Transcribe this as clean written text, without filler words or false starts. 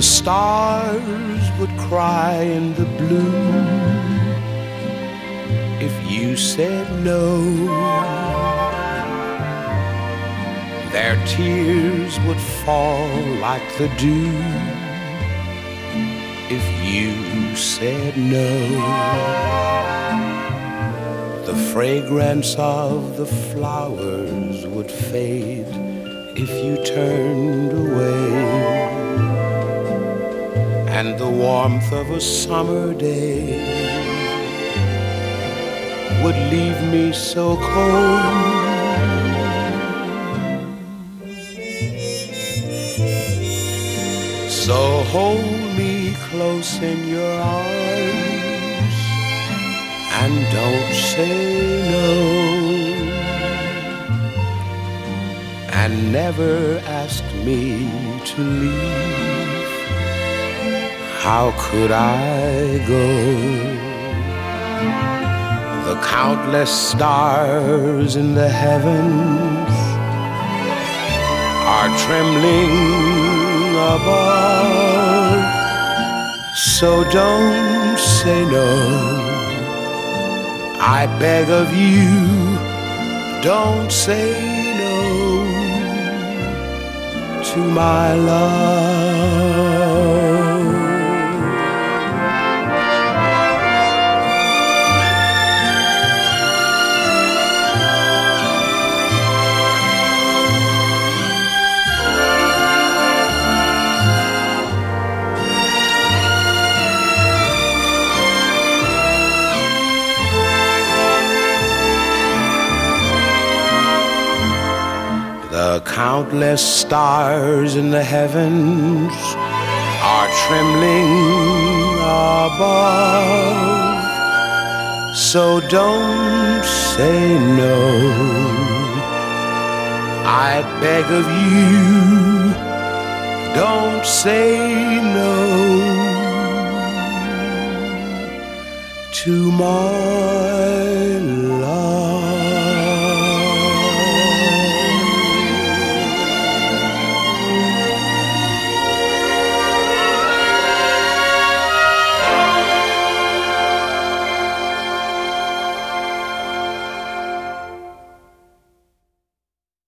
stars would cry in the blue if you said no. Their tears would fall like the dew if you said no. The fragrance of the flowers would fade if you turned away, and the warmth of a summer day would leave me so cold. So hold me close in your arms and don't say no, and never ask me to leave. How could I go? The countless stars in the heavens are trembling above. So don't say no, I beg of you. Don't say no to my love. The countless stars in the heavens are trembling above. So don't say no, I beg of you. Don't say no to my